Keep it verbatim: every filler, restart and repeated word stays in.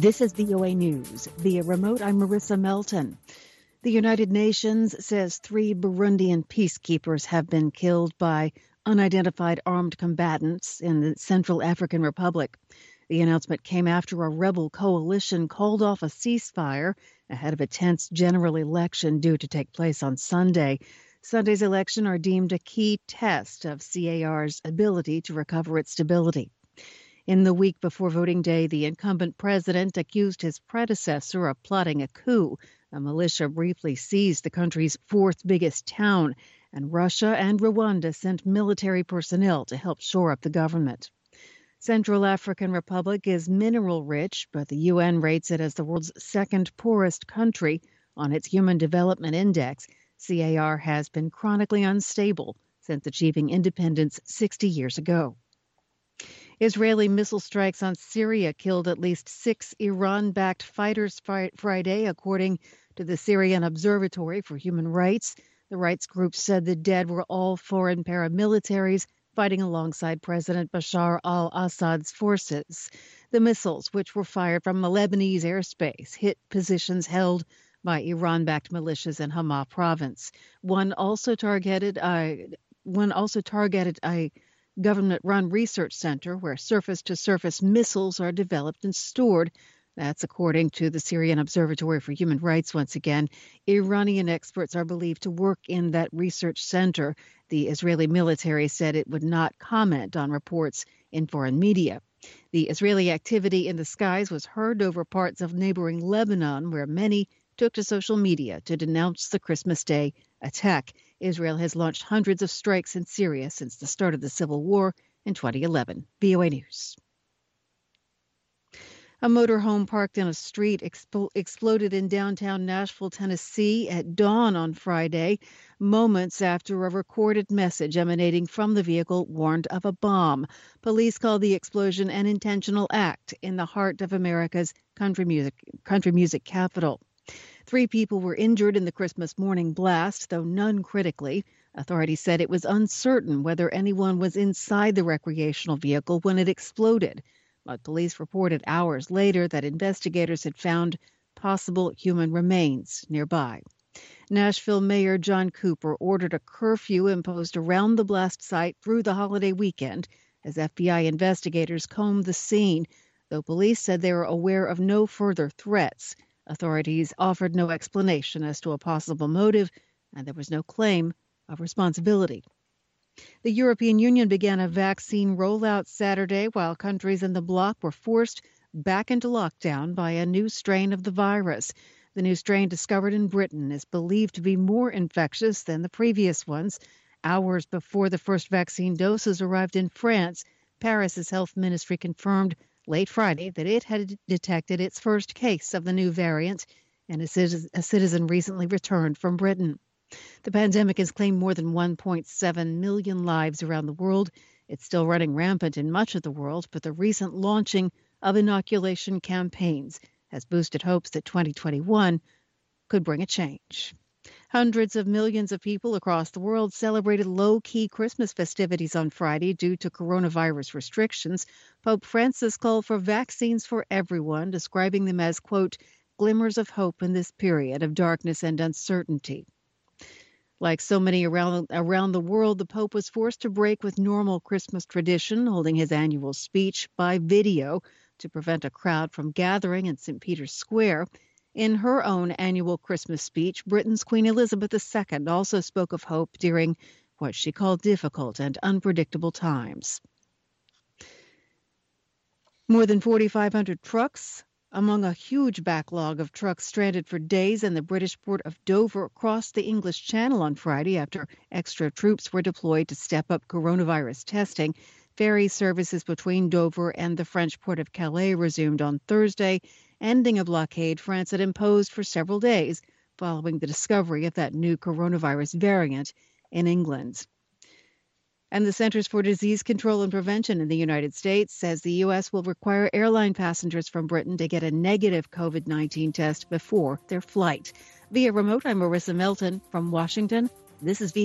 This is V O A News. Via remote, I'm Marissa Melton. The United Nations says three Burundian peacekeepers have been killed by unidentified armed combatants in the Central African Republic. The announcement came after a rebel coalition called off a ceasefire ahead of a tense general election due to take place on Sunday. Sunday's election are deemed a key test of C A R's ability to recover its stability. In the week before voting day, the incumbent president accused his predecessor of plotting a coup. A militia briefly seized the country's fourth biggest town, and Russia and Rwanda sent military personnel to help shore up the government. Central African Republic is mineral rich, but the U N rates it as the world's second poorest country. On its Human Development Index, C A R has been chronically unstable since achieving independence sixty years ago. Israeli missile strikes on Syria killed at least six Iran-backed fighters Friday, according to the Syrian Observatory for Human Rights. The rights group said the dead were all foreign paramilitaries fighting alongside President Bashar al-Assad's forces. The missiles, which were fired from the Lebanese airspace, hit positions held by Iran-backed militias in Hama province. One also targeted a, one also targeted a government-run research center where surface-to-surface missiles are developed and stored. That's according to the Syrian Observatory for Human Rights once again. Iranian experts are believed to work in that research center. The Israeli military said it would not comment on reports in foreign media. The Israeli activity in the skies was heard over parts of neighboring Lebanon, where many took to social media to denounce the Christmas Day attack. Israel has launched hundreds of strikes in Syria since the start of the civil war in twenty eleven. V O A News. A motorhome parked in a street expo- exploded in downtown Nashville, Tennessee at dawn on Friday, moments after a recorded message emanating from the vehicle warned of a bomb. Police called the explosion an intentional act in the heart of America's country music, country music capital. Three people were injured in the Christmas morning blast, though none critically. Authorities said it was uncertain whether anyone was inside the recreational vehicle when it exploded. But police reported hours later that investigators had found possible human remains nearby. Nashville Mayor John Cooper ordered a curfew imposed around the blast site through the holiday weekend as F B I investigators combed the scene, though police said they were aware of no further threats. Authorities offered no explanation as to a possible motive, and there was no claim of responsibility. The European Union began a vaccine rollout Saturday while countries in the bloc were forced back into lockdown by a new strain of the virus. The new strain discovered in Britain is believed to be more infectious than the previous ones. Hours before the first vaccine doses arrived in France, Paris's health ministry confirmed late Friday that it had detected its first case of the new variant, and a citizen, a citizen recently returned from Britain. The pandemic has claimed more than one point seven million lives around the world. It's still running rampant in much of the world, but the recent launching of inoculation campaigns has boosted hopes that twenty twenty-one could bring a change. Hundreds of millions of people across the world celebrated low-key Christmas festivities on Friday due to coronavirus restrictions. Pope Francis called for vaccines for everyone, describing them as, quote, glimmers of hope in this period of darkness and uncertainty. Like so many around, around the world, the Pope was forced to break with normal Christmas tradition, holding his annual speech by video to prevent a crowd from gathering in Saint Peter's Square. In her own annual Christmas speech, Britain's Queen Elizabeth the Second also spoke of hope during what she called difficult and unpredictable times. More than forty-five hundred trucks, among a huge backlog of trucks stranded for days in the British port of Dover, crossed the English Channel on Friday after extra troops were deployed to step up coronavirus testing. Ferry services between Dover and the French port of Calais resumed on Thursday, ending a blockade France had imposed for several days following the discovery of that new coronavirus variant in England. And the Centers for Disease Control and Prevention in the United States says the U S will require airline passengers from Britain to get a negative COVID nineteen test before their flight. Via remote, I'm Marissa Melton from Washington. This is V